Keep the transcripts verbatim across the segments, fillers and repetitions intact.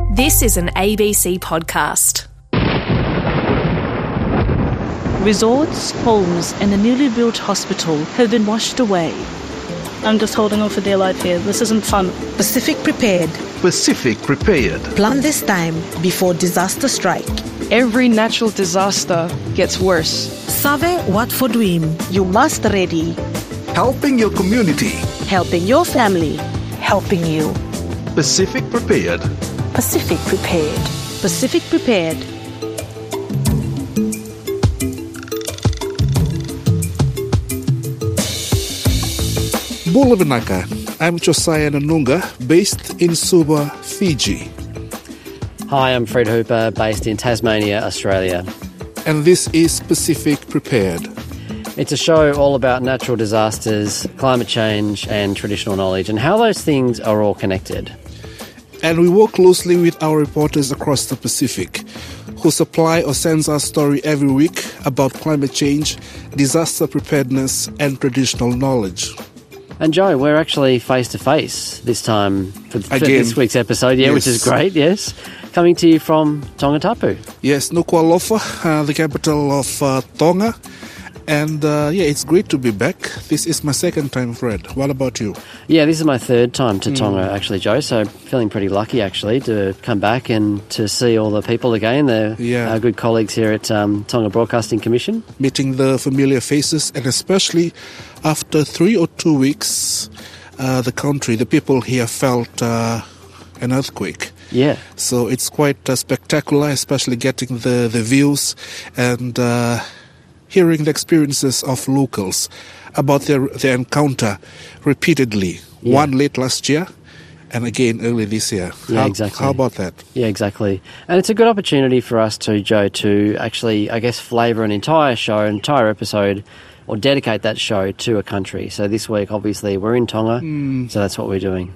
This is an A B C podcast. Resorts, homes and a newly built hospital have been washed away. I'm just holding on for dear life here. This isn't fun. Pacific Prepared. Pacific Prepared. Plan this time before disaster strike. Every natural disaster gets worse. Save what for dream. You must ready. Helping your community. Helping your family. Helping you. Pacific Prepared. Pacific Prepared. Pacific Prepared. Bula Vinaka. I'm Josiah Nanunga, based in Suva, Fiji. Hi, I'm Fred Hooper, based in Tasmania, Australia. And this is Pacific Prepared. It's a show all about natural disasters, climate change and traditional knowledge and how those things are all connected. And we work closely with our reporters across the Pacific who supply or sends us story every week about climate change, disaster preparedness and traditional knowledge. And Joe, we're actually face-to-face this time for, for Again. this week's episode, yeah, Yes. which is great, yes. Coming to you from Tongatapu. Yes, Nuku'alofa, uh, the capital of uh, Tonga. And uh, yeah, it's great to be back. This is my second time, Fred. What about you? Yeah, this is my third time to Tonga, actually, Joe, so feeling pretty lucky, actually, to come back and to see all the people again. They're Yeah. our good colleagues here at um, Tonga Broadcasting Commission. Meeting the familiar faces, and especially after three or two weeks, uh, the country, the people here felt uh, an earthquake. Yeah. So it's quite uh, spectacular, especially getting the, the views and uh, hearing the experiences of locals about their, their encounter repeatedly. Yeah. One late last year and again early this year. Yeah, how, exactly. How about that? Yeah, exactly. And it's a good opportunity for us too, Joe, to actually, I guess, flavour an entire show, an entire episode, or dedicate that show to a country. So this week, obviously, we're in Tonga, Mm. so that's what we're doing.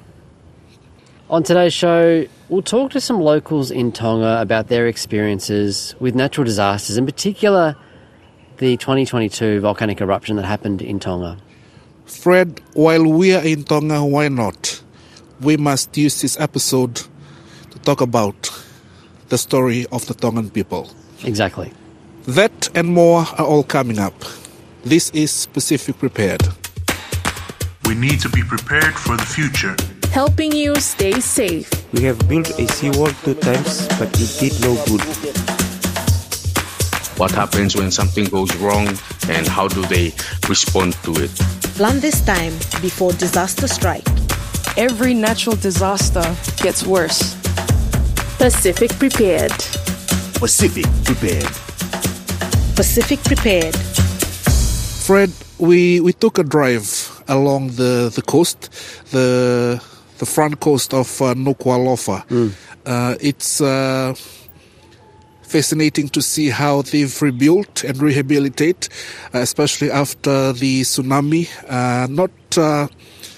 On today's show, we'll talk to some locals in Tonga about their experiences with natural disasters, in particular the twenty twenty-two volcanic eruption that happened in Tonga. Fred, while we are in Tonga, why not? We must use this episode to talk about the story of the Tongan people. Exactly. That and more are all coming up. This is Pacific Prepared. We need to be prepared for the future. Helping you stay safe. We have built a seawall two times, but it did no good. What happens when something goes wrong and how do they respond to it? Plan this time before disaster strike. Every natural disaster gets worse. Pacific Prepared. Pacific Prepared. Pacific Prepared. Fred, we, we took a drive along the, the coast, the the front coast of uh, Nuku'alofa. Mm. Uh, it's uh, fascinating to see how they've rebuilt and rehabilitate, uh, especially after the tsunami. Uh, not uh,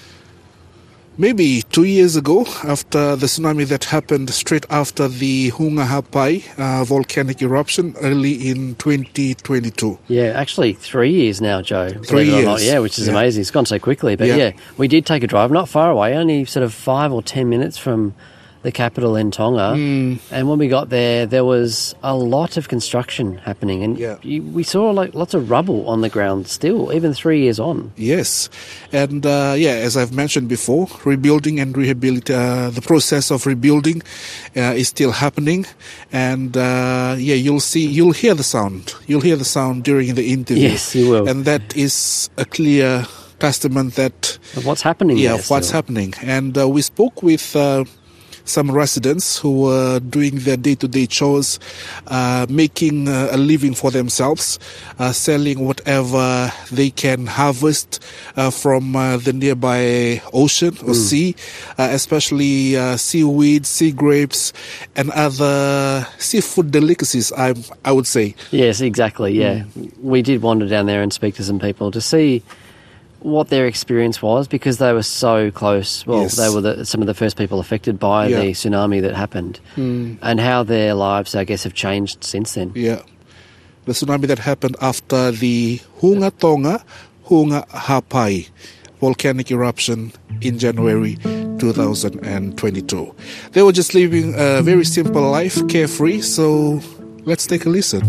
maybe two years ago, after the tsunami that happened straight after the Hunga Hapai uh, volcanic eruption early in twenty twenty-two. Yeah, actually three years now, Joe. Three believe it or not. years. Yeah, which is Yeah. amazing. It's gone so quickly. But Yeah. yeah. we did take a drive, not far away, only sort of five or ten minutes from the capital in Tonga. Mm. And when we got there, there was a lot of construction happening. And Yeah. you, we saw like lots of rubble on the ground still, even three years on. Yes, and uh, yeah, as I've mentioned before, rebuilding and rehabilit uh, the process of rebuilding uh, is still happening, and uh, yeah, you'll see, you'll hear the sound, you'll hear the sound during the interview. Yes, you will. And that is a clear testament that Of what's happening yeah, there of what's still. happening. And uh, we spoke with Uh, some residents who were doing their day-to-day chores, uh, making uh, a living for themselves, uh, selling whatever they can harvest uh, from uh, the nearby ocean or sea, uh, especially uh, seaweed, sea grapes, and other seafood delicacies, I, I would say. Yes, exactly, yeah. We did wander down there and speak to some people to see what their experience was, because they were so close. Well, Yes. they were the, some of the first people affected by Yeah. the tsunami that happened, Mm. and how their lives, I guess, have changed since then. Yeah. The tsunami that happened after the Hunga Tonga, Hunga Hapai volcanic eruption in January two thousand twenty-two. They were just living a very simple life, carefree, so let's take a listen.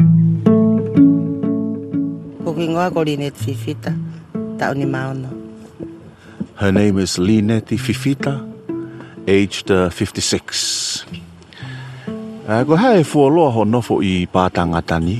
Her name is Lineti Fifita, aged uh, fifty-six. Go hai fo lo ho no fo I patangatani.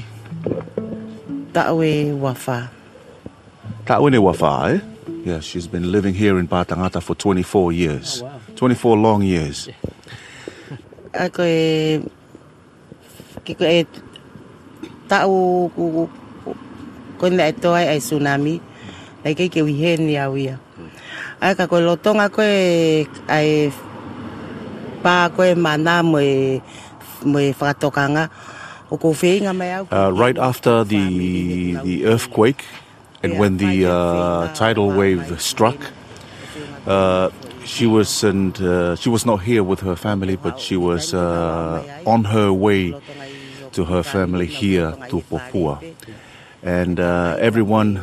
Ta'we wafa. Ta'we ne wafa, eh? Yeah, she's been living here in Patangata for twenty-four years. Oh, wow. twenty-four long years. Ako e kiko e ta'u ku ko na ito ay tsunami. Ay kay ke wihen ya wia. Ay ka ko lotong ako e ay pa ko e mana mo e mo e fatokanga. Uh, right after the the earthquake and when the uh, tidal wave struck, uh, she wasn't uh, she was not here with her family, but she was uh, on her way to her family here to Papua, and uh, everyone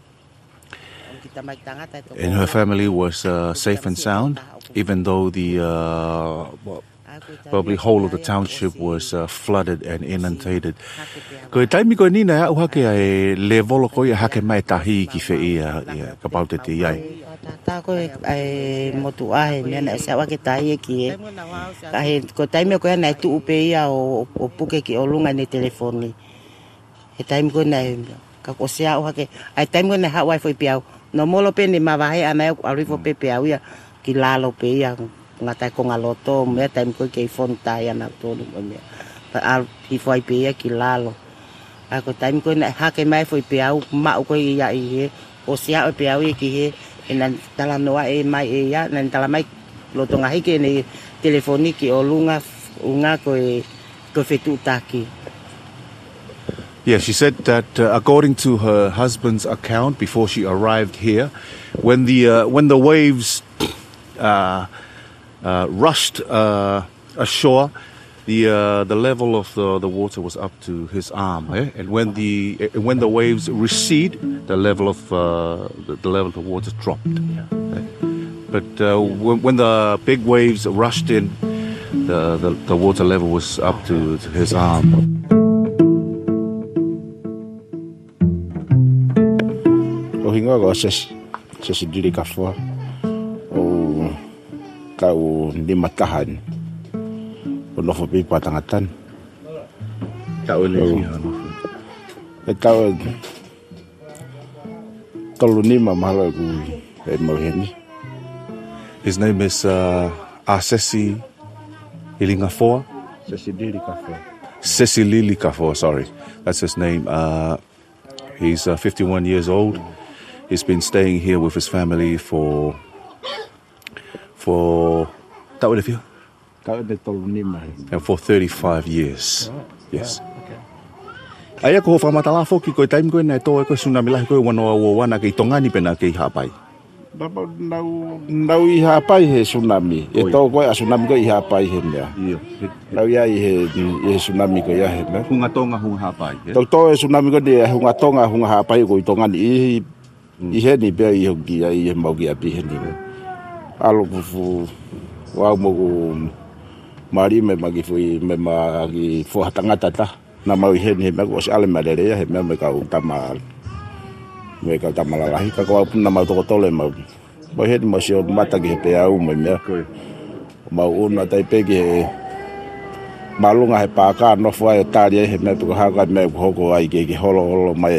in her family was uh, safe and sound, even though the uh, probably whole of the township was uh, flooded and inundated. Ko taimi ko ni na uha ke ai level ko ia hake mai tahi ki fe ia ia ka paute te ai. Ta ko ai motu ai me na sa wa ke tahi ki ka he ko taimi ko na tu upe ia o o puke ki o lunga ni telefoni. He taimi ko na ka ko sia uha ke ai taimi ko na ha wifi piau. No molo pe ni mawahe ana ko arifo pe piau ia ki lalo pe ia. Ngatai ko ngaloto me time ko ke phone tai ana to me pa al i foi pe ki lalo ako time ko na ha ke mai foi pe au ma ko ia i o sia o pe au ki he en tala no e mai e ya nan tala mai loto ngahi ke ni telefoni ki o lunga unga ko e ko fetu taki. Yeah, she said that uh, according to her husband's account before she arrived here, when the uh, when the waves uh Uh, rushed uh, ashore, the uh, the level of the, the water was up to his arm, eh? And when the uh, when the waves recede, the level of uh, the, the level of the water dropped. Eh? But uh, when, when the big waves rushed in, the, the the water level was up to, to his arm. Ohinga go ses ses diri kafua. Tau ni matahan o nofo pe patangatan tau le e tau tolu ni mamalo ku e moheni. His name is uh, Asesi Ilingafoa. Sesi Lili Kafoa. Sesi Lili Kafoa, sorry. That's his name. Uh, he's uh, fifty-one years old. He's been staying here with his family for for for thirty-five years. Yes. Ai ko fa matala foki ko time ko na to ko tsunami la ko wano wo wana ke tongani pena ke hapai. Baba nau nau I hapai he tsunami. E to ko a tsunami ko I hapai he mea. Nau ia I he he tsunami ko ia he mea. Hunga tonga hunga hapai. To to e tsunami ko de hunga tonga hunga hapai ko I tongani I I he ni be I hoki I mau ki api he ni. Alo fu wa mo mari me magi fui me magi fo hatanga tata na mau he ni me ko ale malere he me me ka utama me ka tamala lahi ka ko na mau to tole mau bo he mo sio mata ki pe au me me mau una tai pe ki malunga he pa ka no fo ai tari he me ko ha ka me ko ko ai ki holo holo mai.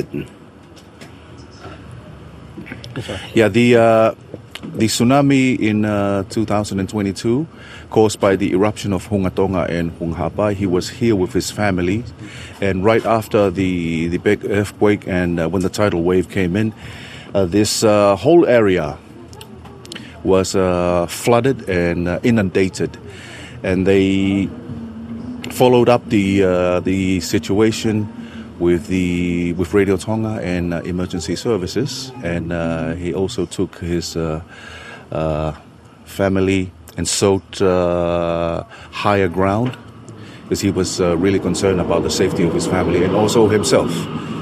Yeah, the uh The tsunami in uh, two thousand twenty-two, caused by the eruption of Hungatonga and Hunghapai, he was here with his family. And right after the, the big earthquake and uh, when the tidal wave came in, uh, this uh, whole area was uh, flooded and uh, inundated. And they followed up the uh, the situation with the with Radio Tonga and uh, emergency services, and uh, he also took his uh, uh, family and sought uh, higher ground because he was uh, really concerned about the safety of his family and also himself.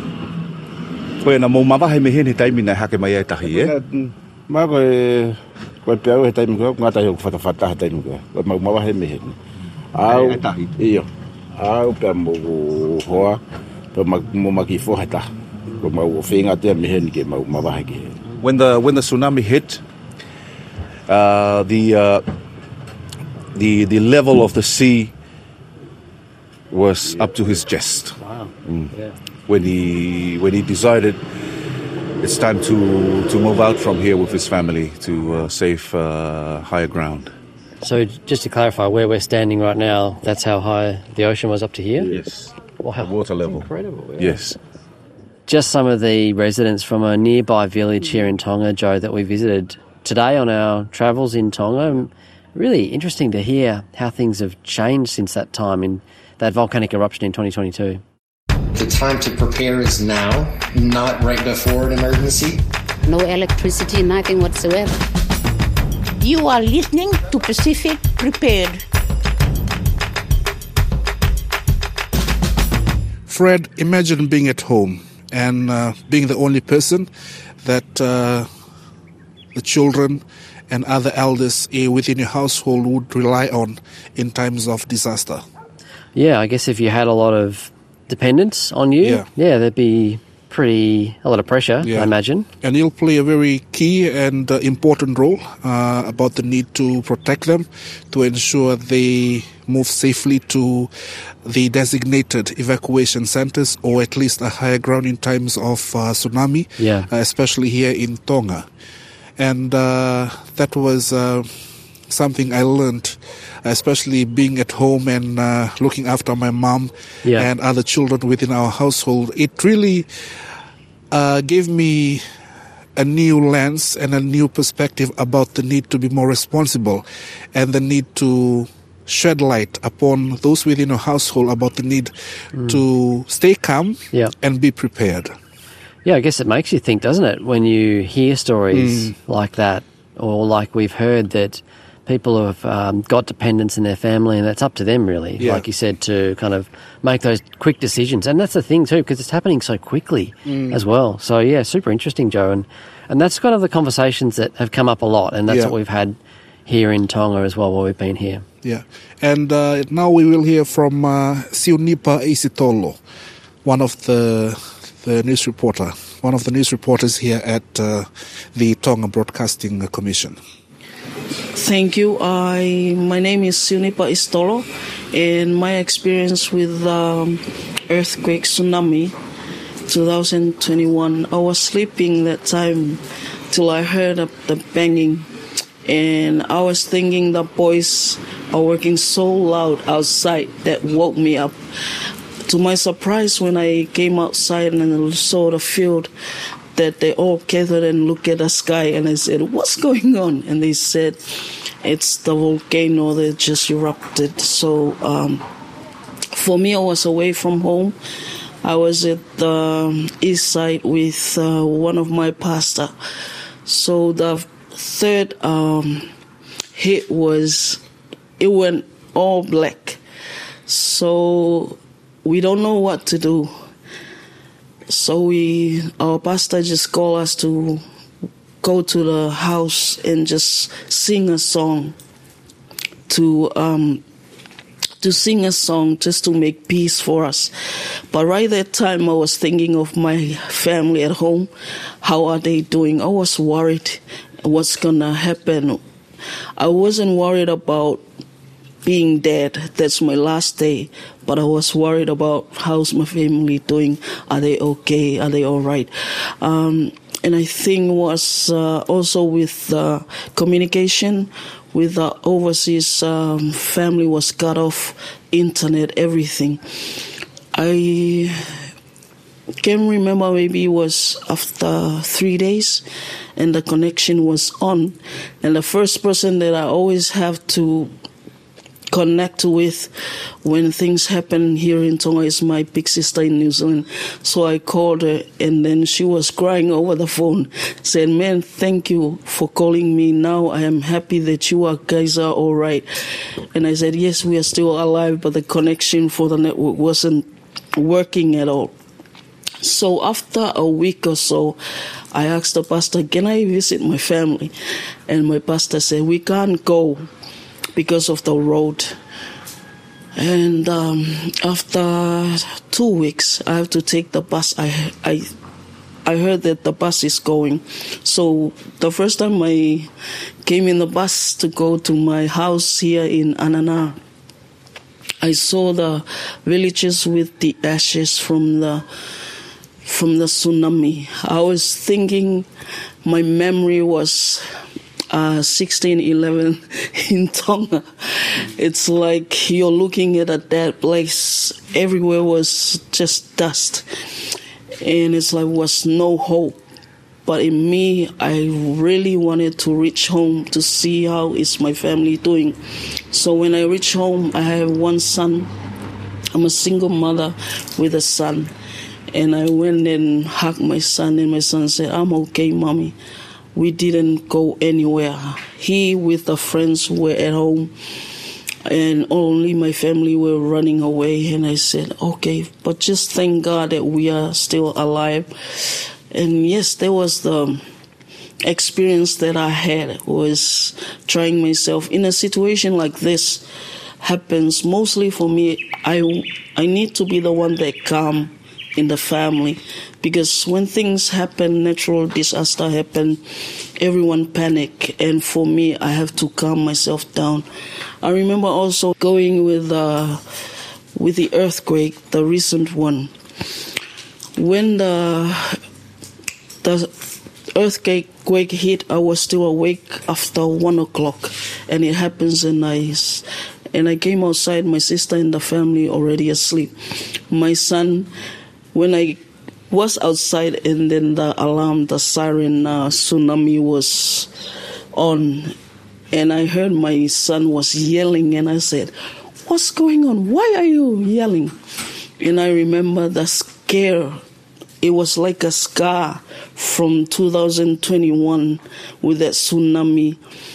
Koe na mo mawahe me hene taimi na hake mai ai tahi, eh? Ma koe Ko pe au he taimi ko ngata yo fata fata taimi ko. Ko ma ma he me. Au iyo. Au pe mo hoa pe ma mo ma ki fo hata. Ko ma o finga te me he ni ke ma ma ba ke. When the when the tsunami hit, uh, the uh, the the level of the sea was up to his chest. Wow. Mm. Yeah. When he when he decided it's time to to move out from here with his family to uh, safe uh, higher ground. So just to clarify, where we're standing right now, that's how high the ocean was up to here? Yes. Wow. The water level. Incredible. Yeah. Yes. Just some of the residents from a nearby village here in Tonga, Joe, that we visited today on our travels in Tonga. Really interesting to hear how things have changed since that time in that volcanic eruption in twenty twenty-two. The time to prepare is now, not right before an emergency. No electricity, nothing whatsoever. You are listening to Pacific Prepared. Fred, imagine being at home and uh, being the only person that uh, the children and other elders uh, within your household would rely on in times of disaster. Yeah, I guess if you had a lot of dependence on you, yeah, yeah there'd be pretty a lot of pressure, yeah. I imagine. And he'll play a very key and uh, important role uh, about the need to protect them, to ensure they move safely to the designated evacuation centers, or at least a higher ground in times of uh, tsunami, yeah. uh, especially here in Tonga. And uh, that was uh, something I learned, especially being at home and uh, looking after my mom yeah. and other children within our household. It really uh, gave me a new lens and a new perspective about the need to be more responsible and the need to shed light upon those within our household about the need mm. to stay calm yeah. and be prepared. Yeah, I guess it makes you think, doesn't it, when you hear stories mm. like that, or like we've heard that people have um, got dependents in their family, and that's up to them, really, yeah. like you said, to kind of make those quick decisions. And that's the thing, too, because it's happening so quickly mm. as well. So, yeah, super interesting, Joe. And, and that's kind of the conversations that have come up a lot, and that's yeah. what we've had here in Tonga as well while we've been here. Yeah. And uh, now we will hear from uh, Siunipa Isitolo, one of the... the news reporter, one of the news reporters here at uh, the Tonga Broadcasting Commission. Thank you. I my name is Siunipa Isitolo, and my experience with um, earthquake tsunami twenty twenty-one, I was sleeping that time till I heard the banging, and I was thinking the boys are working so loud outside that woke me up. To my surprise, when I came outside and saw the field, that they all gathered and looked at the sky, and I said, "What's going on?" And they said, "It's the volcano that just erupted." So um, for me, I was away from home. I was at the east side with uh, one of my pastor. So the third um, hit was, it went all black. So we don't know what to do. So we, our pastor just called us to go to the house and just sing a song, to um, to sing a song just to make peace for us. But right that time, I was thinking of my family at home. How are they doing? I was worried what's gonna happen. I wasn't worried about being dead. That's my last day. But I was worried about how's my family doing. Are they okay? Are they all right? Um, and I think was uh, also with uh, communication with the overseas um, family was cut off, internet, everything. I can remember maybe it was after three days and the connection was on. And the first person that I always have to connect with when things happen here in Tonga is my big sister in New Zealand. So I called her, and then she was crying over the phone, said, "Man, thank you for calling me. Now I am happy that you are, guys are all right." And I said, "Yes, we are still alive, but the connection for the network wasn't working at all." So after a week or so, I asked the pastor, can I visit my family? And my pastor said, we can't go because of the road. And um, after two weeks, I have to take the bus. I, I, I heard that the bus is going. So the first time I came in the bus to go to my house here in Anana, I saw the villages with the ashes from the from the tsunami. I was thinking, my memory was uh, sixteen eleven in Tonga. It's like you're looking at a dead place. Everywhere was just dust. And it's like was no hope. But in me, I really wanted to reach home to see how is my family doing. So when I reach home, I have one son. I'm a single mother with a son. And I went and hugged my son, and my son said, I'm okay, Mommy. We didn't go anywhere. He with the friends were at home, and only my family were running away. And I said, okay, but just thank God that we are still alive. And yes, there was the experience that I had, was trying myself in a situation like this happens. Mostly for me, I, I need to be the one that calm in the family, because when things happen, natural disaster happen, everyone panic, and for me, I have to calm myself down. I remember also going with uh, with the earthquake, the recent one. When the the earthquake hit, I was still awake after one o'clock, and it happens, and I and I came outside. My sister and the family already asleep. My son. When I was outside and then the alarm, the siren uh, tsunami was on, and I heard my son was yelling, and I said, what's going on? Why are you yelling? And I remember the scare. It was like a scar from two thousand twenty-one with that tsunami.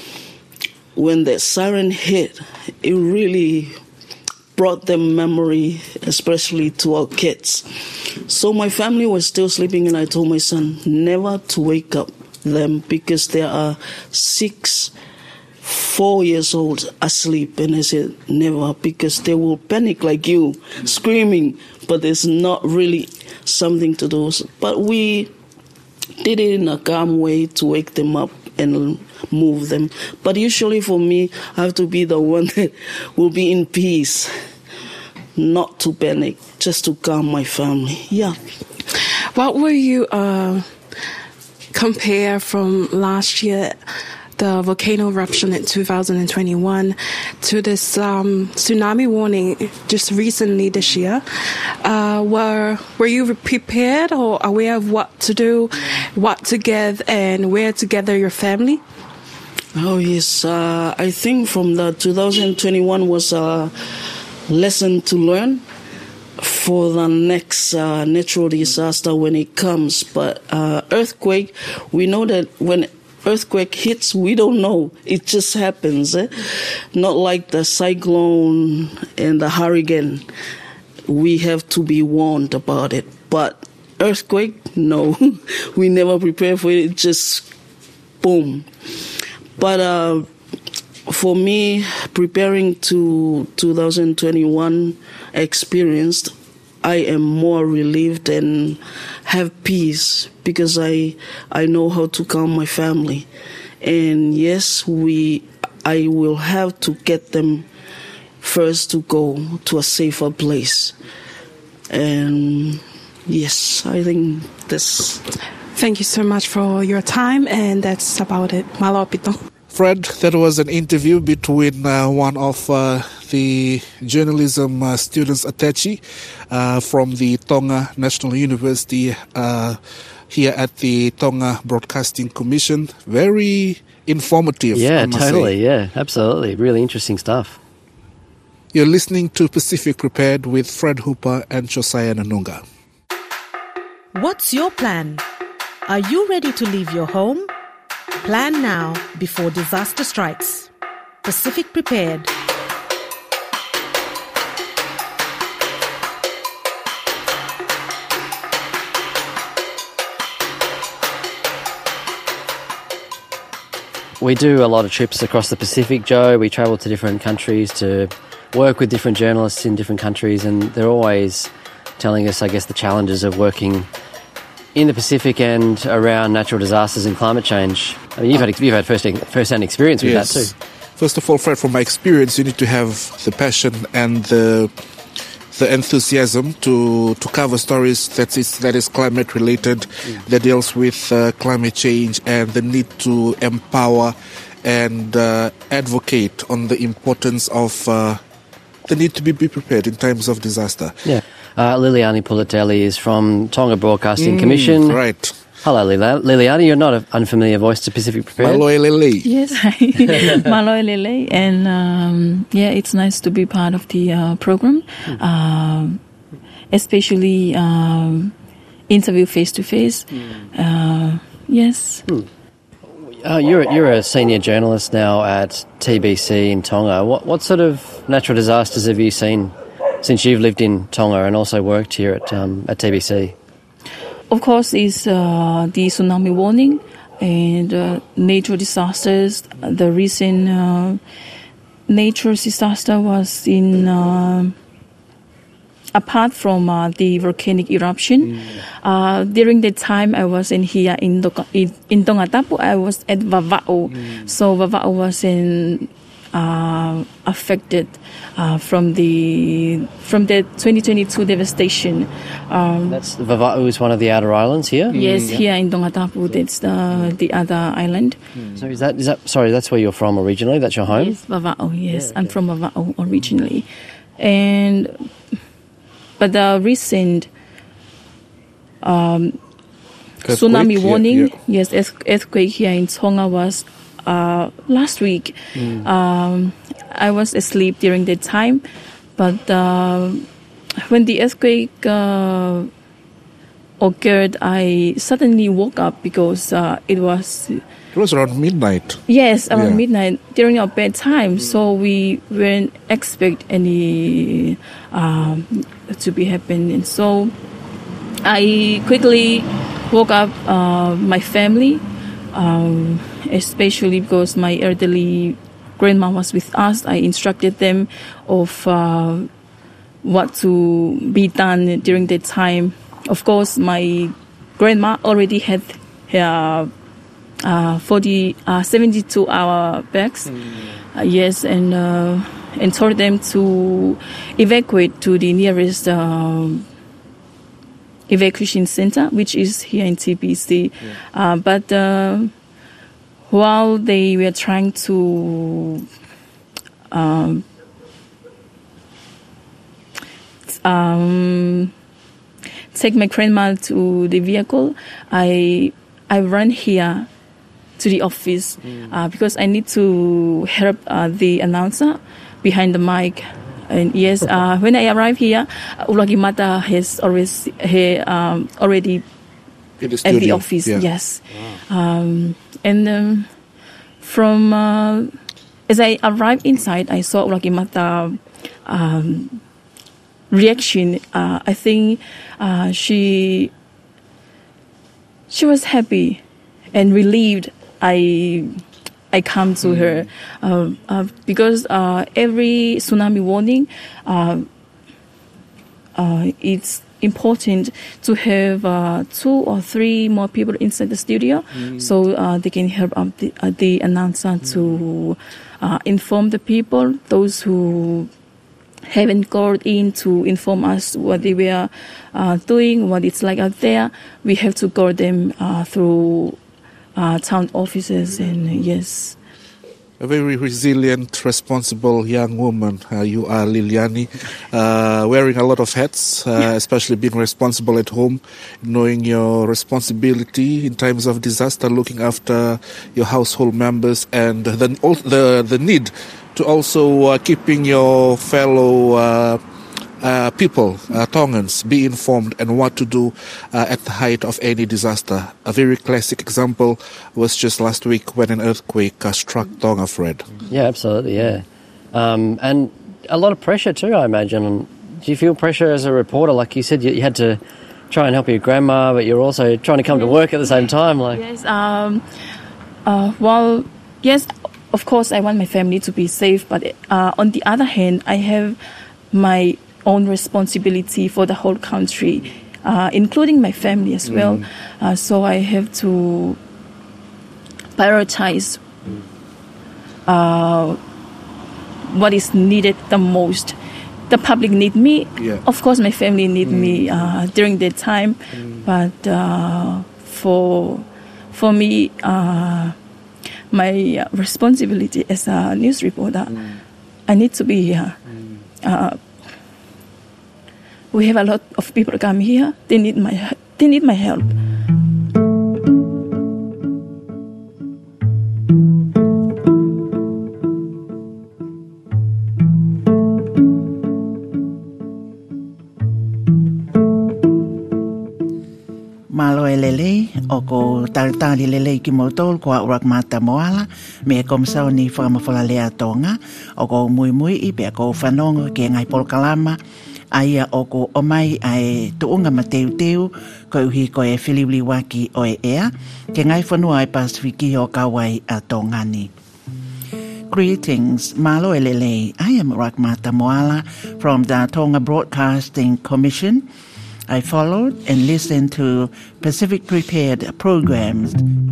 When that siren hit, it really brought them memory, especially to our kids. So my family was still sleeping, and I told my son never to wake up them, because there are six, four years old asleep. And I said never, because they will panic like you, screaming, but there's not really something to do. But we did it in a calm way to wake them up and move them. But usually for me, I have to be the one that will be in peace, not to panic, just to calm my family. Yeah. What will you uh, compare from last year, the volcano eruption in two thousand twenty-one, to this um, tsunami warning just recently this year? Uh, were were you prepared or aware of what to do, what to get, and where to gather your family? Oh yes, uh, I think from the two thousand twenty-one was a lesson to learn for the next uh, natural disaster when it comes. But uh, earthquake, we know that when earthquake hits, we don't know. It just happens. Eh? Not like the cyclone and the hurricane. We have to be warned about it. But earthquake, no. We never prepare for it. It just boom. But uh, for me, preparing to two thousand twenty-one experience, I am more relieved and have peace, because I I know how to calm my family. And yes, we I will have to get them first to go to a safer place. And yes, I think that's... Thank you so much for your time, and that's about it. Malapito. Fred, that was an interview between uh, one of uh, the journalism uh, students, Atechi, uh, from the Tonga National University uh, here at the Tonga Broadcasting Commission. Very informative. Yeah, I must totally. say. Yeah, absolutely. Really interesting stuff. You're listening to Pacific Prepared with Fred Hooper and Josiah Nanunga. What's your plan? Are you ready to leave your home? Plan now before disaster strikes. Pacific Prepared. we do a lot of trips across the Pacific, Joe. We travel to different countries to work with different journalists in different countries, and they're always telling us, I guess, the challenges of working in the Pacific and around natural disasters and climate change. I mean, you've had you've had first first-hand experience with yes. that too. First of all, Fred, from my experience, you need to have the passion and the the enthusiasm to to cover stories that is that is climate related, mm. that deals with uh, climate change, and the need to empower and uh, advocate on the importance of uh, the need to be, be prepared in times of disaster. Yeah. Uh, Liliani Pulitelli is from Tonga Broadcasting Mm, Commission. right. Hello, Lila- Liliani. You're not an unfamiliar voice to Pacific Prepared. Maloi Lele. Yes, Maloi Lele. And um, yeah, it's nice to be part of the uh, program, mm. uh, especially um, interview face-to-face. Mm. Uh, yes. Mm. Uh, you're, you're a senior journalist now at T B C in Tonga. What, what sort of natural disasters have you seen since you've lived in Tonga and also worked here at um, at T B C? Of course, is uh, the tsunami warning and uh, natural disasters. The recent uh, natural disaster was in, uh, apart from uh, the volcanic eruption. Mm. Uh, during the time I was in here in, Doka, in, in Tongatapu, I was at Vava'o. Mm. So Vava'o was in Uh, affected uh, from the from the twenty twenty-two devastation. Um, That's Vava'o is one of the outer islands here. Yes, mm, yeah. here in Tongatapu, that's the the other island. Mm. So is that is that sorry? That's where you're from originally. That's your home. Yes, Vava'o. Yes, yeah, okay. I'm from Vava'o originally, and but the recent um, tsunami warning, yeah, yeah. yes, earthquake here in Tonga was. Uh, last week, mm. um, I was asleep during that time, but uh, when the earthquake uh, occurred, I suddenly woke up because uh, it was... It was around midnight. Yes, around yeah. midnight, during our bedtime, mm. so we weren't expect any um, to be happening. So I quickly woke up uh, my family, um, especially because my elderly grandma was with us. I instructed them of uh, what to be done during that time. Of course, my grandma already had her uh, forty, uh, seventy-two hour bags. Mm. Uh, yes, and uh, and told them to evacuate to the nearest uh, evacuation center, which is here in T B C. Yeah. Uh, but uh, while they were trying to um, um, take my grandma to the vehicle, I I ran here to the office mm. uh, because I need to help uh, the announcer behind the mic. And yes, uh, when I arrived here, Ulagimata has always he, um, already the at the office. Yeah. Yes, wow. um, and um, from uh, as I arrived inside, I saw Ulagimata um, reaction. Uh, I think uh, she she was happy and relieved. I. I come to mm. her uh, uh, because uh, every tsunami warning, uh, uh, it's important to have uh, two or three more people inside the studio, mm. so uh, they can help um, the, uh, the announcer mm. to uh, inform the people, those who haven't called in to inform us what they were uh, doing, what it's like out there. We have to call them uh, through Uh, town offices, and uh, yes. A very resilient, responsible young woman uh, you are, Liliani, uh, wearing a lot of hats, uh, yeah. especially being responsible at home, knowing your responsibility in times of disaster, looking after your household members, and the the, the need to also uh, keeping your fellow uh, Uh, people, uh, Tongans, be informed and what to do uh, at the height of any disaster. A very classic example was just last week when an earthquake uh, struck Tonga, Fred. Yeah, absolutely, yeah. Um, and a lot of pressure too, I imagine. Do you feel pressure as a reporter? Like you said, you, you had to try and help your grandma, but you're also trying to come to work at the same time. Like Yes, um, uh, while Yes, of course, I want my family to be safe, but uh, on the other hand, I have my own responsibility for the whole country, uh, including my family as well. Mm. Uh, so I have to prioritize uh, what is needed the most. The public need me. Yeah. Of course, my family need Mm. me uh, during that time. Mm. But uh, for for me, uh, my responsibility as a news reporter, Mm. I need to be here. Mm. Uh, we have a lot of people come here. They need my they need my help. Malo e lele, o ko taritari lele ki motol ko urak mata moala, me kom sao ni whakamawhala lea tonga, o ko mui mui i pe ko whanongo ke ngai polkalama, aia o ko omai ai tuunga mateu teu, ko uhi ko e whiliwili waki o e ea, ke ngai whanua e Pasifiki o kawai a tongani. Greetings, malo e lele, I am Urak Mata Moala from the Tonga Broadcasting Commission. I followed and listened to Pacific Prepared programs.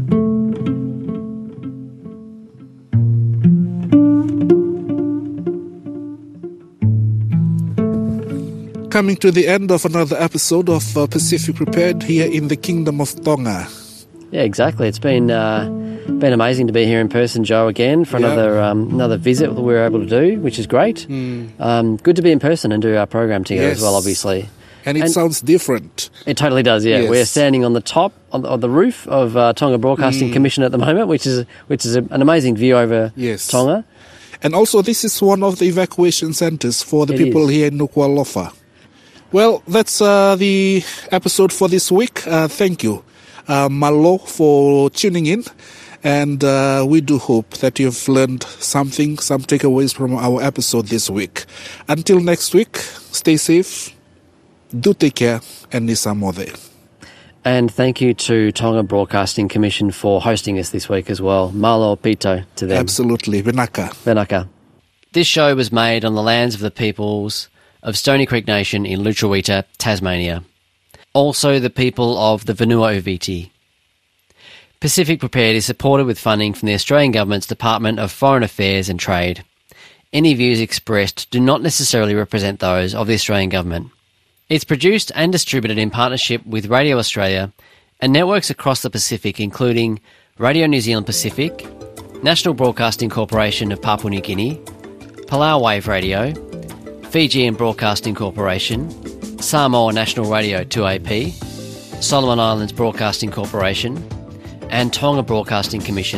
Coming to the end of another episode of uh, Pacific Prepared here in the Kingdom of Tonga. Yeah, exactly. It's been uh, been amazing to be here in person, Joe, again for Yeah. another um, another visit that we were able to do, which is great. Mm. Um, good to be in person and do our program together Yes. as well, obviously. And it And- sounds different. It totally does, yeah. Yes. We're standing on the top, on the, on the roof of uh, Tonga Broadcasting Mm. Commission at the moment, which is which is a, an amazing view over Yes. Tonga. And also, this is one of the evacuation centres for the It people is. here in Nuku'alofa. Well, that's uh, the episode for this week. Uh, thank you, uh, Malo, for tuning in. And uh, we do hope that you've learned something, some takeaways from our episode this week. Until next week, stay safe, do take care, and nisamode. And thank you to Tonga Broadcasting Commission for hosting us this week as well. Malo Pito to them. Absolutely. Vinaka. Venaka. This show was made on the lands of the peoples of Stony Creek Nation in Lutruwita, Tasmania. Also the people of the Vanua Uviti. Pacific Prepared is supported with funding from the Australian Government's Department of Foreign Affairs and Trade. Any views expressed do not necessarily represent those of the Australian Government. It's produced and distributed in partnership with Radio Australia and networks across the Pacific, including Radio New Zealand Pacific, National Broadcasting Corporation of Papua New Guinea, Palau Wave Radio, Fijian Broadcasting Corporation, Samoa National Radio two A P, Solomon Islands Broadcasting Corporation, and Tonga Broadcasting Commission.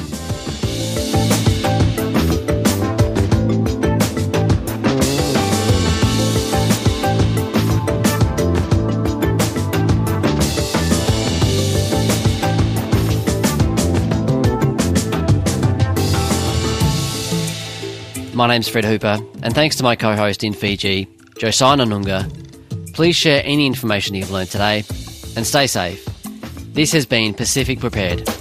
My name's Fred Hooper, and thanks to my co-host in Fiji, Josiah Nunga. Please share any information you've learned today, and stay safe. This has been Pacific Prepared.